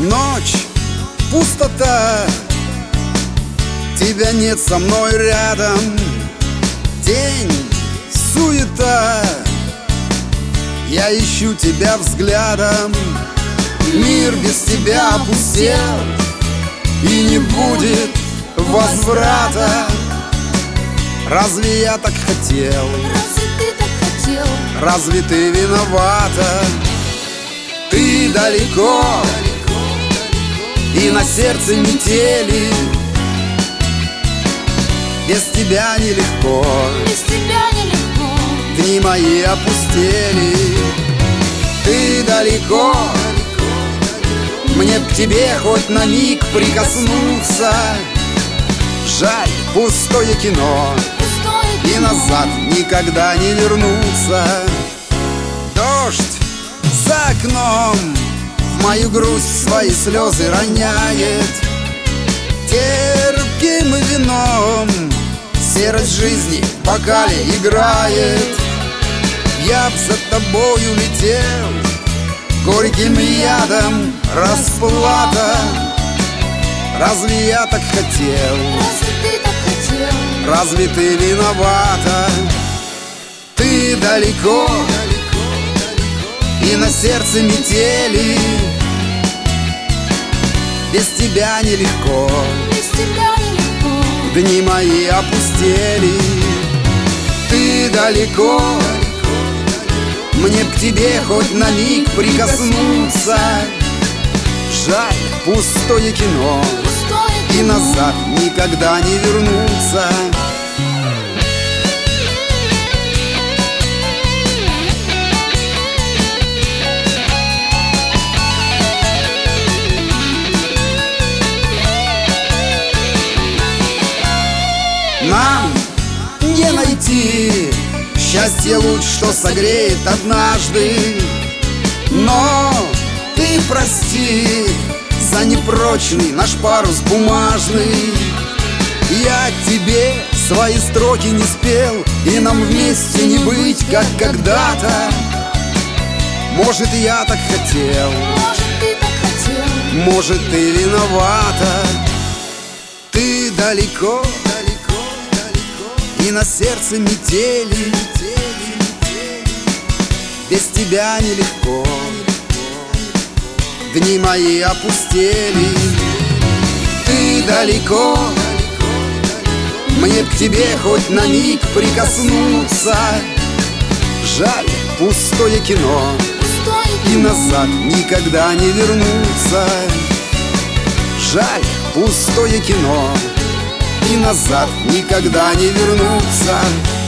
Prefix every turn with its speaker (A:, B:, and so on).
A: Ночь, пустота, тебя нет со мной рядом. День, суета, я ищу тебя взглядом. Мир без тебя опустел, и не будет возврата. Разве я так хотел?
B: Разве ты так хотел?
A: Разве ты виновата? Ты далеко, и на сердце метели. Без тебя нелегко,
B: Без тебя нелегко.
A: дни мои опустели. Ты далеко, мне к тебе хоть на миг прикоснуться. Жаль, пустое кино,
B: Пустое
A: и
B: кино.
A: назад никогда не вернуться. Дождь за окном в мою грусть свои слезы роняет. Терпким вином серость жизни в бокале играет. Я б за тобою летел, горьким ядом расплата. Разве я так хотел?
B: Разве ты так хотел?
A: Разве ты виновата? Ты далеко, и на сердце метели. Без тебя нелегко,
B: Без тебя нелегко.
A: дни мои опустели. Ты далеко, мне к тебе хоть на миг прикоснуться. Жаль, пустое кино,
B: Пустое
A: и
B: кино.
A: назад никогда не вернуться. Нам не найти счастье луч, что согреет однажды. Но ты прости за непрочный наш парус бумажный. Я тебе свои строки не спел, и нам вместе не быть, как когда-то. Может, я так хотел,
B: Может, ты так хотел?
A: может, ты виновата. Ты далеко, и на сердце метели. Без тебя нелегко, дни мои опустели. Ты далеко, мне к тебе хоть на миг прикоснуться. Жаль, пустое кино,
B: Пустое
A: и
B: кино.
A: назад никогда не вернуться. Жаль, пустое кино, и назад никогда не вернуться.